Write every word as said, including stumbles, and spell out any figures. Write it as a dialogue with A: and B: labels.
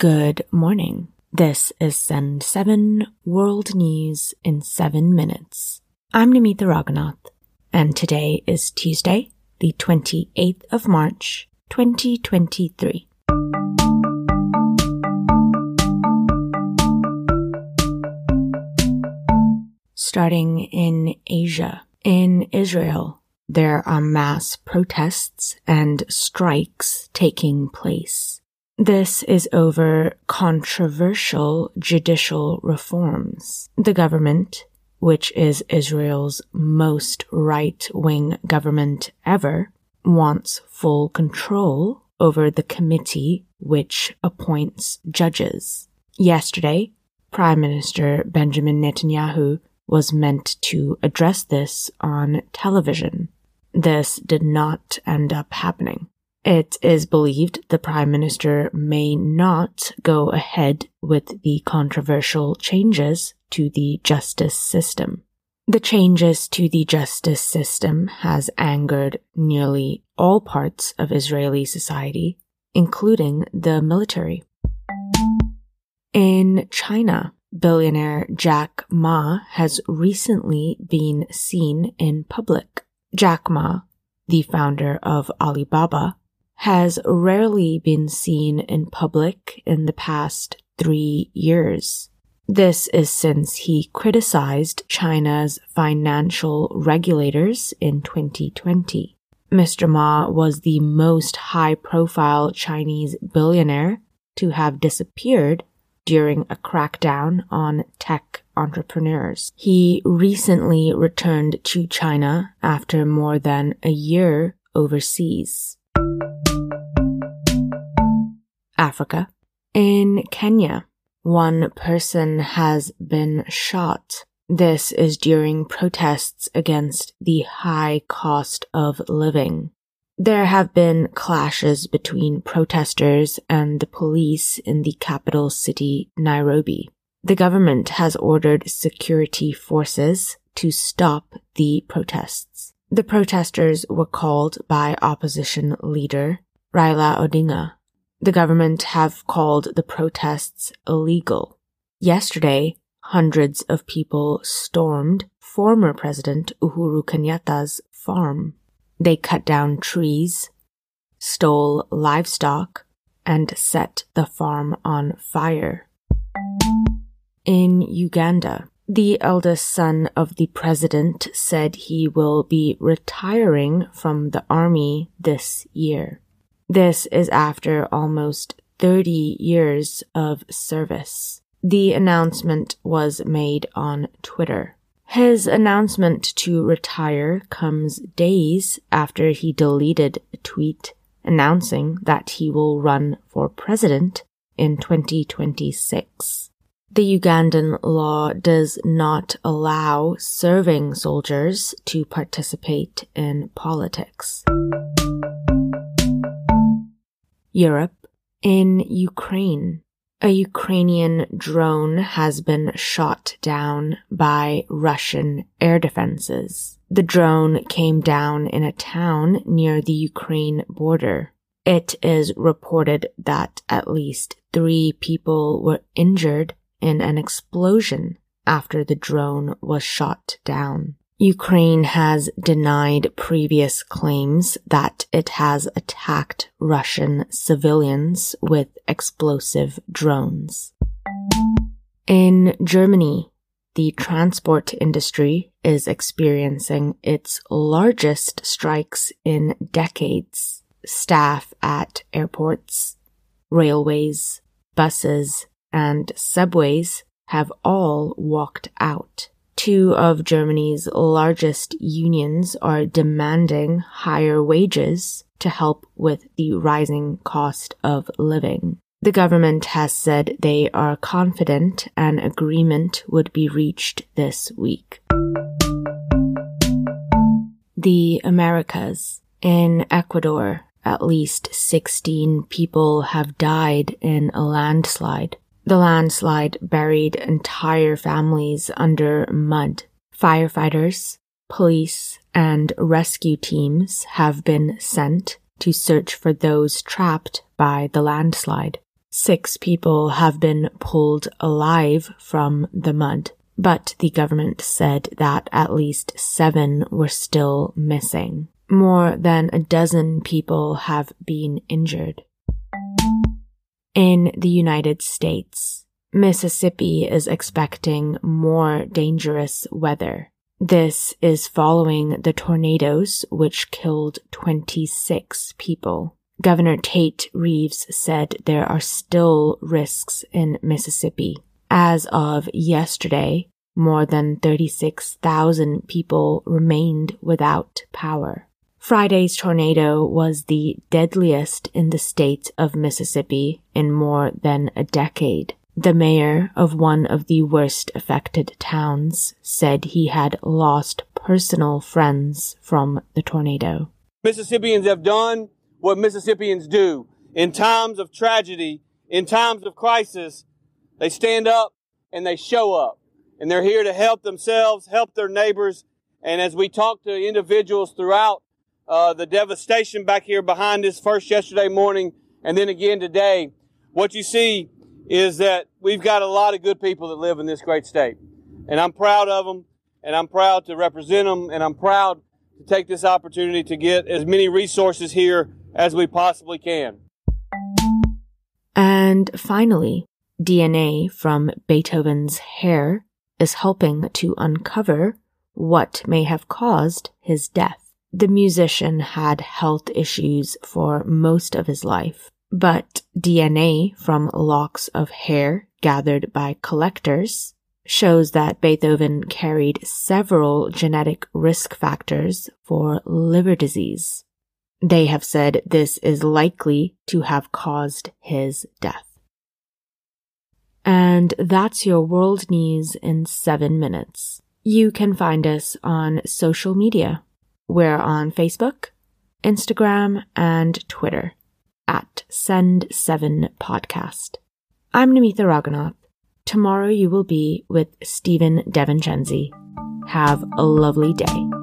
A: Good morning. This is Send seven World News in seven minutes. I'm Namita Raghunath, and today is Tuesday, the twenty-eighth of March, twenty twenty-three. Starting in Asia. In Israel, there are mass protests and strikes taking place. This is over controversial judicial reforms. The government, which is Israel's most right-wing government ever, wants full control over the committee which appoints judges. Yesterday, Prime Minister Benjamin Netanyahu was meant to address this on television. This did not end up happening. It is believed the Prime Minister may not go ahead with the controversial changes to the justice system. The changes to the justice system has angered nearly all parts of Israeli society, including the military. In China, billionaire Jack Ma has recently been seen in public. Jack Ma, the founder of Alibaba, has rarely been seen in public in the past three years. This is since he criticized China's financial regulators in twenty twenty. Mister Ma was the most high-profile Chinese billionaire to have disappeared during a crackdown on tech entrepreneurs. He recently returned to China after more than a year overseas. Africa. In Kenya, one person has been shot. This is during protests against the high cost of living. There have been clashes between protesters and the police in the capital city, Nairobi. The government has ordered security forces to stop the protests. The protesters were called by opposition leader Raila Odinga. The government have called the protests illegal. Yesterday, hundreds of people stormed former President Uhuru Kenyatta's farm. They cut down trees, stole livestock, and set the farm on fire. In Uganda, the eldest son of the president said he will be retiring from the army this year. This is after almost thirty years of service. The announcement was made on Twitter. His announcement to retire comes days after he deleted a tweet announcing that he will run for president in twenty twenty-six. The Ugandan law does not allow serving soldiers to participate in politics. Europe. In Ukraine, a Ukrainian drone has been shot down by Russian air defenses. The drone came down in a town near the Ukraine border. It is reported that at least three people were injured in an explosion after the drone was shot down. Ukraine has denied previous claims that it has attacked Russian civilians with explosive drones. In Germany, the transport industry is experiencing its largest strikes in decades. Staff at airports, railways, buses, and subways have all walked out. Two of Germany's largest unions are demanding higher wages to help with the rising cost of living. The government has said they are confident an agreement would be reached this week. The Americas. In Ecuador, at least sixteen people have died in a landslide. The landslide buried entire families under mud. Firefighters, police, and rescue teams have been sent to search for those trapped by the landslide. Six people have been pulled alive from the mud, but the government said that at least seven were still missing. More than a dozen people have been injured. In the United States, Mississippi is expecting more dangerous weather. This is following the tornadoes which killed twenty-six people. Governor Tate Reeves said there are still risks in Mississippi. As of yesterday, more than thirty-six thousand people remained without power. Friday's tornado was the deadliest in the state of Mississippi in more than a decade. The mayor of one of the worst affected towns said he had lost personal friends from the tornado.
B: Mississippians have done what Mississippians do. In times of tragedy, in times of crisis, they stand up and they show up. And they're here to help themselves, help their neighbors. And as we talk to individuals throughout uh, the devastation back here behind us, first yesterday morning and then again today, what you see is that we've got a lot of good people that live in this great state. And I'm proud of them, and I'm proud to represent them, and I'm proud to take this opportunity to get as many resources here as we possibly can.
A: And finally, D N A from Beethoven's hair is helping to uncover what may have caused his death. The musician had health issues for most of his life, but D N A from locks of hair gathered by collectors shows that Beethoven carried several genetic risk factors for liver disease. They have said this is likely to have caused his death. And that's your world news in seven minutes. You can find us on social media. We're on Facebook, Instagram, and Twitter at Send seven Podcast. I'm Namitha Raghunath. Tomorrow you will be with Stephen Devincenzi. Have a lovely day.